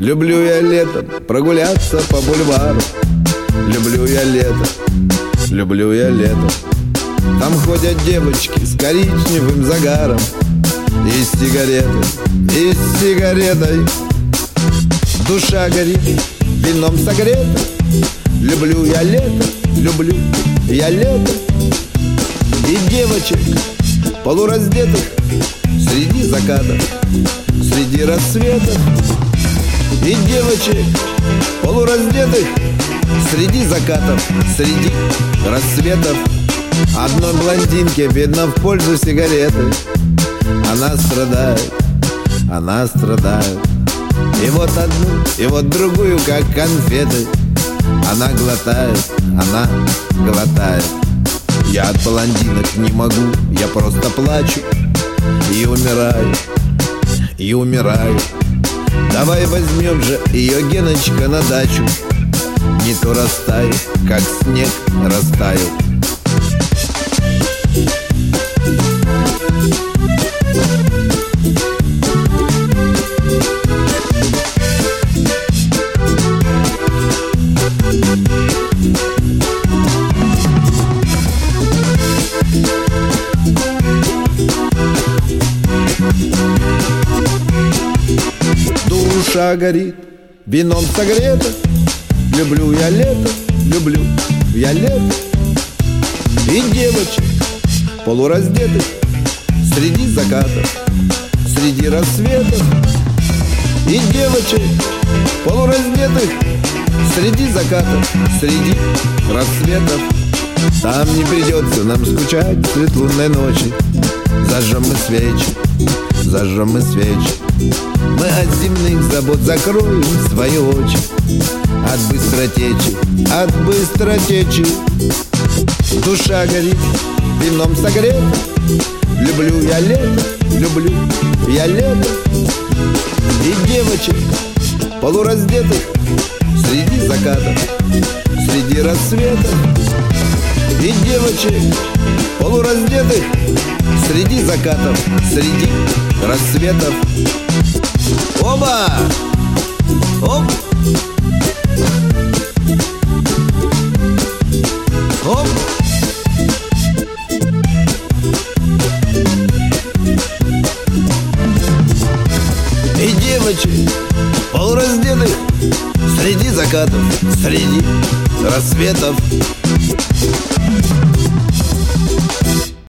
Люблю я летом прогуляться по бульвару. Люблю я лето, люблю я лето. Там ходят девочки с коричневым загаром и с сигаретой. Душа горит, вином согрета. Люблю я лето, люблю я лето. И девочек полураздетых среди закатов, среди рассветов. И девочек полураздетых среди закатов, среди рассветов. Одной блондинке видно в пользу сигареты. Она страдает, она страдает. И вот одну, и вот другую, как конфеты. Она глотает, она глотает. Я от блондинок не могу, я просто плачу и умираю, и умираю. Давай возьмем же ее, Геночка, на дачу. Не то растает, как снег растает. Душа горит, вином согрета. Люблю я лето, люблю я лето. И девочек полураздетых среди закатов, среди рассветов. И девочек полураздетых среди закатов, среди рассветов. Там не придется нам скучать в свет лунной ночи. Зажжем мы свечи, зажжем мы свечи. Мы от земных забот закроем свои очи. От быстротечи, от быстротечи. Душа горит, вином согрета. Люблю я лето, люблю я лето. И девочек полураздетых среди закатов, среди рассветов. И девочек полураздетых среди закатов, среди рассветов. Оба! Оп! Оп! И девочек полураздетых среди закатов, среди рассветов.